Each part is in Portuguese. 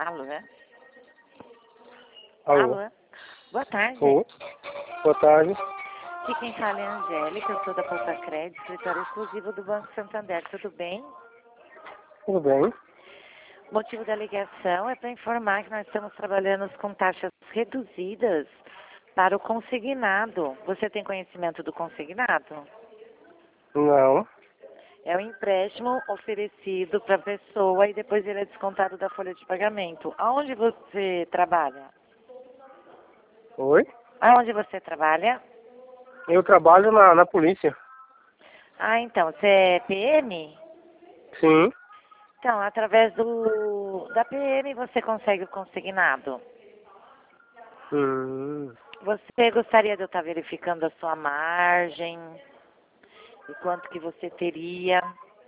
Alô? Alô? Alô? Boa tarde. Oi. Boa tarde. Aqui quem fala é a Angélica, eu sou da Poupa Crédito, escritório exclusivo do Banco Santander. Tudo bem? Tudo bem? O motivo da ligação é para informar que nós estamos trabalhando com taxas reduzidas para o consignado. Você tem conhecimento do consignado? Não. É um empréstimo oferecido para a pessoa e depois ele é descontado da folha de pagamento. Aonde você trabalha? Oi? Aonde você trabalha? Eu trabalho na polícia. Ah, então, você é PM? Sim. Então, através da PM você consegue o consignado. Hum. Você gostaria de eu estar verificando a sua margem? E quanto que você teria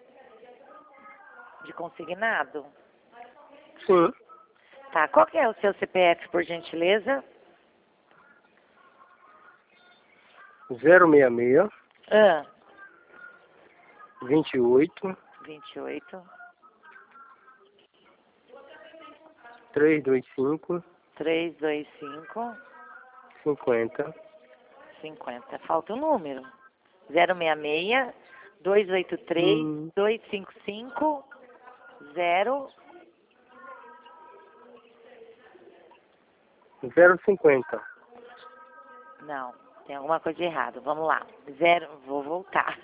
de consignado? Sim. Tá, qual que é o seu CPF, por gentileza? 066 Ah, 28 28 325 325 50. 50. Falta o número. 066 283 Hum. 255 0. 050. Não, tem alguma coisa de errado. Vamos lá. Vou voltar.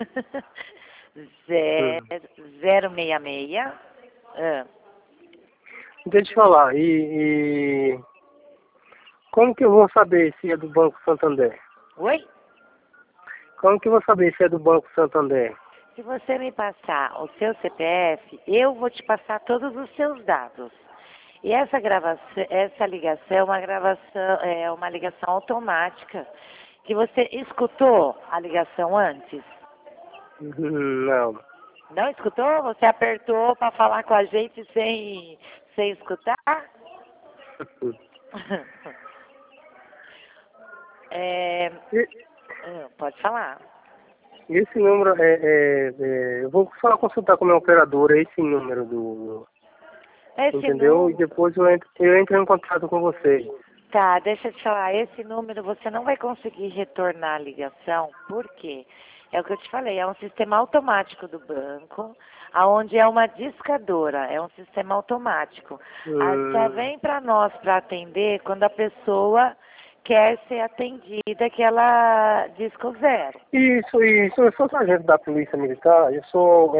066. Ah, Deixa eu falar. E como que eu vou saber se é do Banco Santander? oi? Como que eu vou saber se é do Banco Santander? Se você me passar o seu CPF, eu vou te passar todos os seus dados. E essa ligação é uma ligação automática. Que você escutou a ligação antes? Não. Não escutou? Você apertou para falar com a gente sem escutar? É, E- pode falar. Esse número eu vou só consultar com o meu operador esse número Esse entendeu? E número. depois eu entro em contato com vocês. Tá, deixa eu te falar, esse número você não vai conseguir retornar a ligação, por quê? É o que eu te falei, é um sistema automático do banco, aonde é uma discadora, é um sistema automático. Só Hum, vem para nós para atender quando a pessoa quer ser atendida, que ela disca o 0. isso, eu sou sargento da Polícia Militar, eu sou,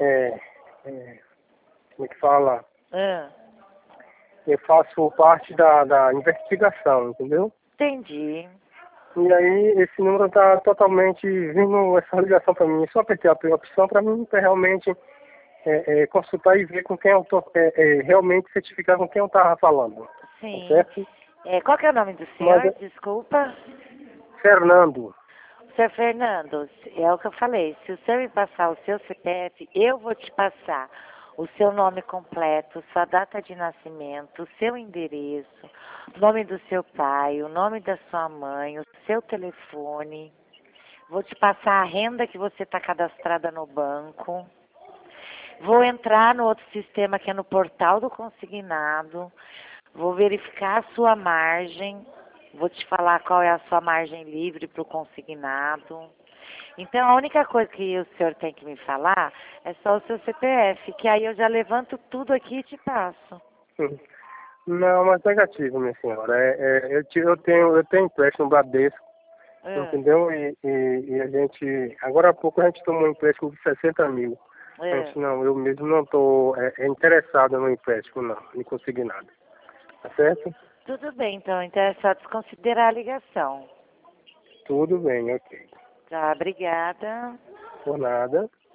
como é que fala? Ah, Eu faço parte da investigação, entendeu? entendi. E aí esse número tá totalmente vindo essa ligação para mim. Eu só apertei a opção para mim pra realmente consultar e ver com quem eu tô, realmente certificar com quem eu tava falando. Tá Sim. certo? Qual que é o nome do Mas, senhor? Desculpa. Fernando, Seu Fernando, é o que eu falei, se o senhor me passar o seu CPF, eu vou te passar o seu nome completo, sua data de nascimento, o seu endereço, o nome do seu pai, o nome da sua mãe, o seu telefone. Vou te passar a renda que você está cadastrada no banco. Vou entrar no outro sistema que é no portal do consignado. Vou verificar a sua margem. Vou te falar qual é a sua margem livre para o consignado. Então, a única coisa que o senhor tem que me falar é só o seu CPF, que aí eu já levanto tudo aqui e te passo. não, mas negativo, minha senhora. Eu tenho empréstimo no Bradesco, Ah, entendeu? E a gente, agora há pouco a gente tomou um empréstimo de 60 mil. A ah. gente não, eu mesmo não estou interessado no empréstimo, não, não consegui nada. Tá certo? Tudo bem, então é só desconsiderar a ligação. Tudo bem, ok. Tá, obrigada. Por nada.